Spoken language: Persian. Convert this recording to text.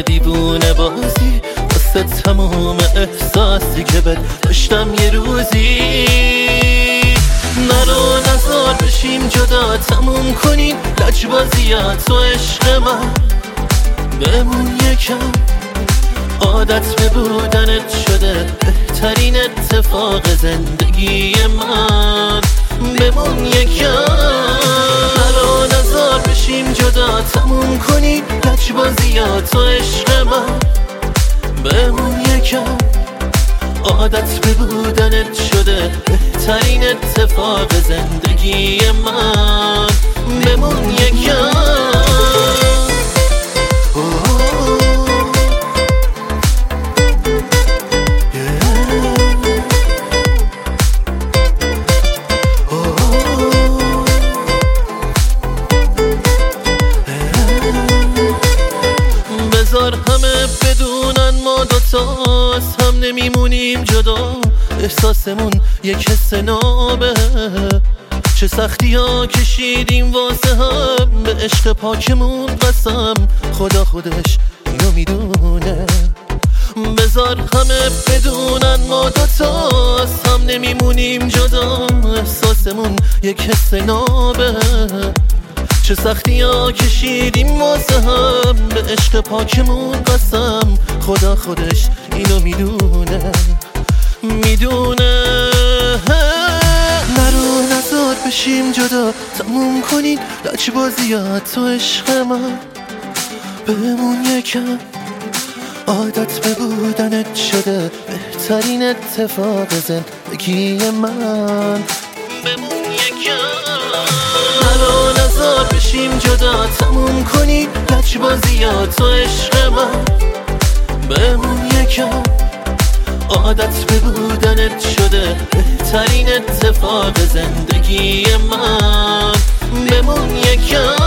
دیوونه بازی واسه تمام احساسی که بد داشتم یه روزی. نرو نزار بشیم جدا، تموم کنیم لجبازیات و عشق من. بمون یکم، عادت به بودنت شده بهترین اتفاق زندگی من. بمون یکم، نرو نزار بشیم جدا، تموم کنیم لجبازیات و عشق من. بمون یکم، عادت به بودنت شده بهترین اتفاق زندگی من. بمون یکم. بذار همه بدونن ما دوتا از هم نمیمونیم جدا. احساسمون یک حس نابه، چه سختی ها کشیدیم واسه هم. به عشق پاکمون قسم، خدا خودش اینو میدونه. بذار همه بدونن ما دوتا از هم نمیمونیم جدا. احساسمون یک حس نابه، چه سختی ها کشیدیم واسه هم. به عشق پاکمون قسم، خدا خودش اینو میدونه. نرو نزار بشیم جدا، تموم کنین لجبازیات و عشق من. بمون یکم، عادت به بودنت شده بهترین اتفاق زندگی من. بمون یکم، نرو نزار بشیم جدا، تموم کنیم لجبازیات و عشق من. بمون یکم، عادت به بودنت شده بهترین اتفاق زندگی من. بمون یکم.